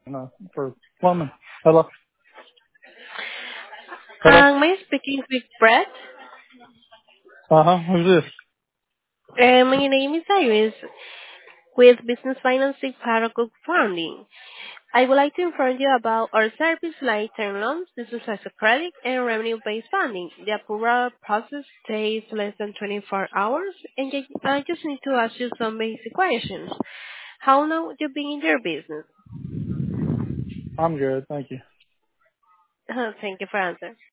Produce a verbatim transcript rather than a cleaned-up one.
No, for plumbing. Hello? Hello? Um, may I speaking with Brett? Uh-huh. Who's this? Uh, my name is Iris with Business Financing Paragon Funding. I would like to inform you about our service like term loans, business as a credit, and revenue-based funding. The approval process takes less than twenty-four hours, and ju- I just need to ask you some basic questions. How long you been in your business? I'm good, thank you. Thank you for answering.